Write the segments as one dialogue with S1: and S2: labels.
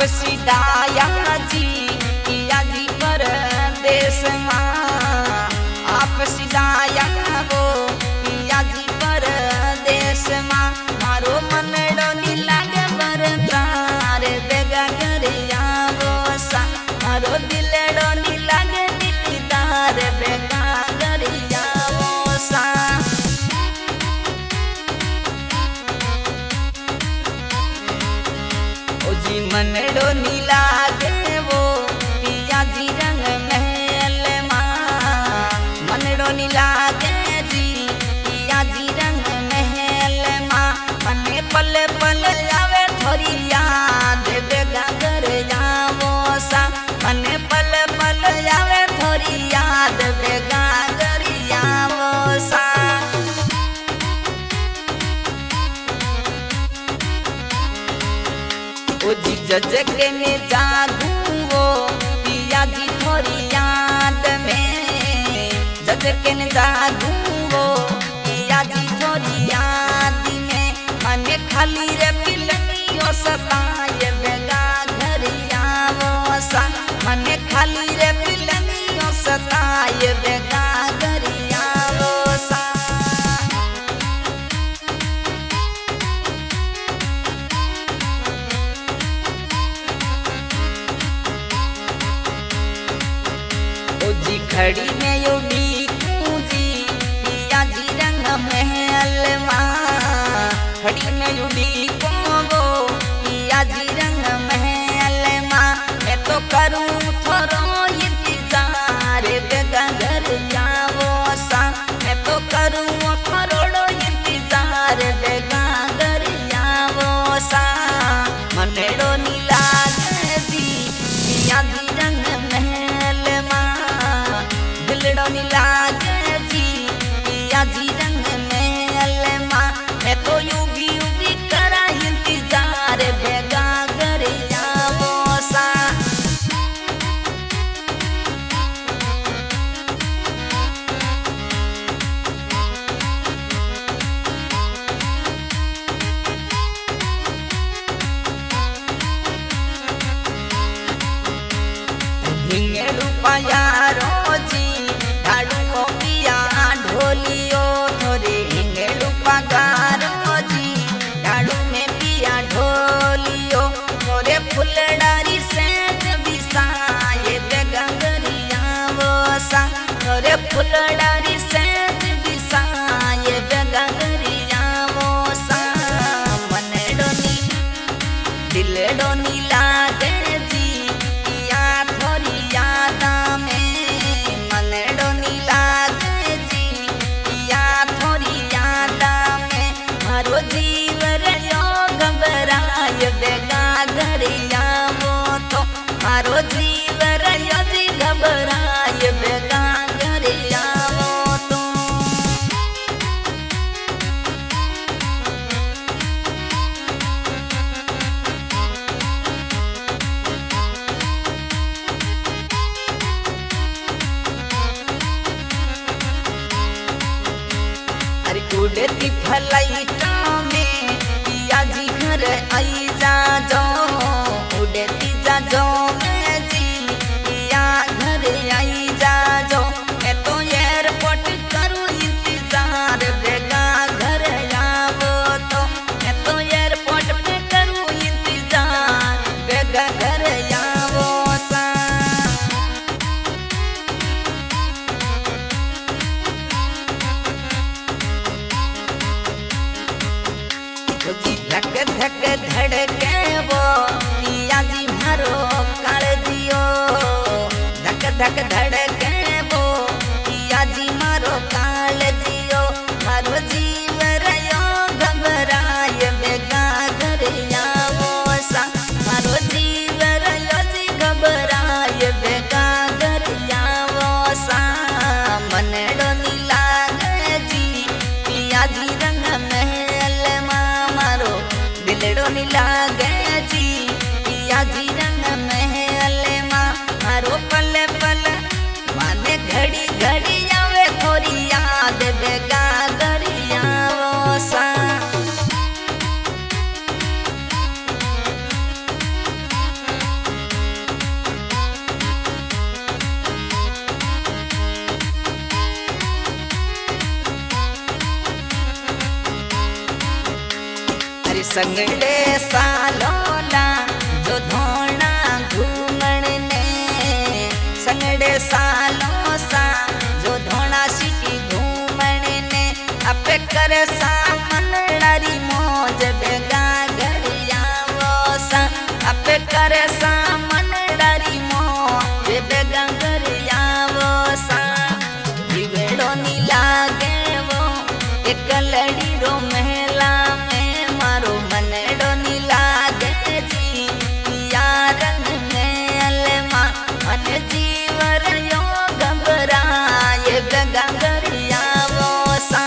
S1: सीधाया जी पिया जी परदेश माँ आप सीधाया वो पिया जी परदेश माँ मारो मन डोली लागे बरतार बेगा गरिया वो सा मारो दिल डोली लागे दिलदार बेगा गरिया वो सा जी मन डोली लागे वो पिया जी रंग महल माँ मन डोली लागे जी पिया जी रंग महल माँ मने पल पल आवे थोड़ी याद बेगा कर जावो सा मने पल पल आवे थोड़ी याद बेगा कर जावो सा ओ जी जज के ने जागू वो पिया जी थोड़ी याद में जज के ने जागू वो पिया जी थोड़ी याद में मने खाली रे पिलनियो सताए बेगा घरिया वो सा मने खाली रे पिलनियो सताए बेगा घरिया वो सा जी खड़ी में उड़ी जी पिया जी रंग महल माँ खड़ी में उड़ी वो पिया जी रंग महल माँ मैं तो करूँ थोड़ो इंतजार बेगा घर जावो सा मैं तो करूँ थोड़ो इंतजार बेगा घर जावो सा मने डोली लागे जी पिया जी रंग महल माँ डोली लागे जी पिया जी रंग महल माँ मैं तो युगी युगी करा इंतजार बेगा गरिया वो सा हिंगे रुपया रोजी झाड़ू पिया ढोलियो थोड़े हिंगे रुपा गारो जी झाड़ू में पिया ढोलियो थोड़े फुलडारी से बिसाए बेगा गरिया वो सा थोड़े फुलडारी से बिसाए बेगा गरिया वो सा मन डोली दिल डोली लागे जी पिया थोड़ी याद में मन डोली लागे जी पिया थोड़ी याद में मारो जीवर यो घबराए बेगा गरिया वो तो मारो जीवर यो जी घबराए बेगा गरिया वो तो अरे उड़ती फ्लाइटों में पिया जी घर आई जा जो उड़ती जा जो मैं जी पिया घर आई जा जो मैं तो एयरपोर्ट करूँ इंतजार बेगा घर आवो तो मैं तो एयरपोर्ट पे करूँ इंतजार बेगा घर आवो सा धक धक धड़के वो पिया जी मारो काल दियो धक धक धड़के वो पिया जी मारो काल दियो मारो जीवर यो घबराए बेगा गरिया वो सा मारो जीवर यो जी घबराए बेगा गरिया वो सा मन डोली लागे जी पिया जी रंग महल माँ मारो दिल डोली लागे जी पिया जी रंग महल माँ मारो पल पल माने घड़ी घड़ी आवे थोड़ी याद बेगा गरिया वो सा अरे संगड़े सालोला जो धोना घूमण ने संगड़े सालों सा जो धोना सिटी घूमण ने अपे कर सामन लड़ी मौज बेगा गरिया वो सा अपे कर सामन लड़ी मौज बेगा गरिया वो सा जीवेड़ो नी लागे वो एक लड़ी रो महला में मारो मनड़ो नी लागे जी यारन में अलमा मन जीवर यो घबराए बेगा गरिया वो सा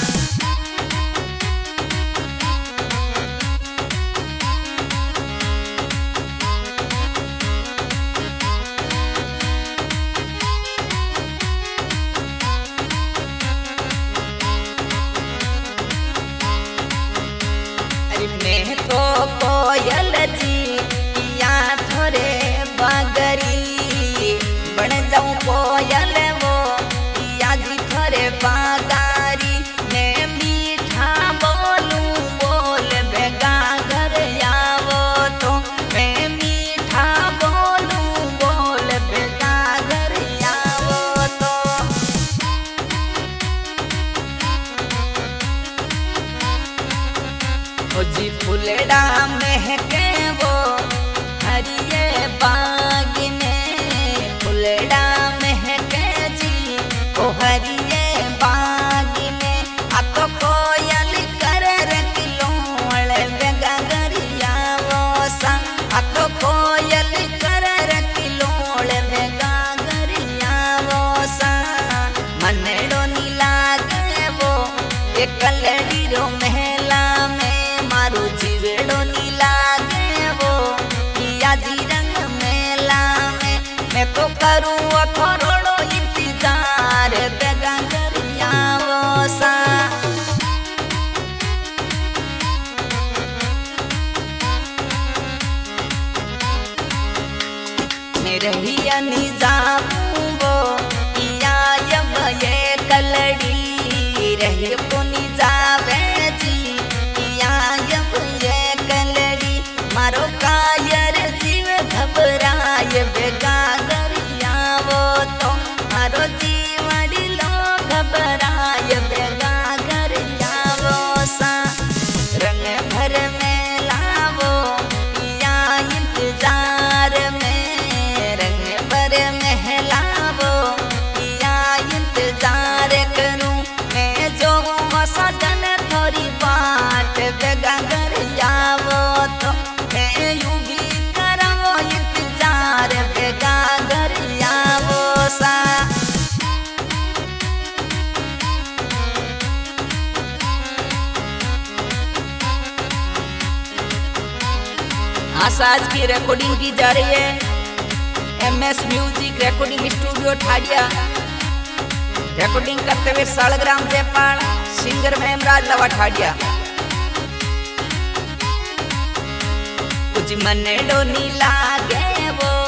S1: मैं तो कोयल जी या थोरे बागरी बन जाऊं कोयल वो या जी थोरे बागारी मैं मीठा बोलूं बोल बेगा घर आवो तो मैं मीठा बोलूं बोल बेगा घर आवो तो ओ जी फुलड़ा महके वो हरिये बाग में फुलड़ा महके जी ओ हरिये बाग में आ तो कोयल कर रखलोल बेगा गरिया वो सा आ तो कोयल कर रखलोल बेगा गरिया वो सा मनड़ो नी लागे वो एक लड़ी रो महला में मारो जीवेड़ो नी लागे वो किया जी रंग मेला में मैं तो करूँ थोड़ो इंतजार बेगा गरिया वो सा मैं रहिया नी जाऊं वो किया यब ये कलड़ी रही को नी जावे जी मारो कायर जीव घबराए बेगा गरिया वो तो मारो जीवड़ी लो घबराए बेगा गरिया वो सा रंग भर में लावो या इंतजार में रंग भर में लावो या इंतजार करूं मैं जो सजन थोड़ी बाट बेगा गरिया वो तो आज की रिकॉर्डिंग की जा रही है MS म्यूजिक रिकॉर्डिंग स्टूडियो ठाडिया। रिकॉर्डिंग करते हुए सालग्राम जयपाल सिंगर हेमराज लवा ठाडिया। कुछ मनड़ो नी लागे वो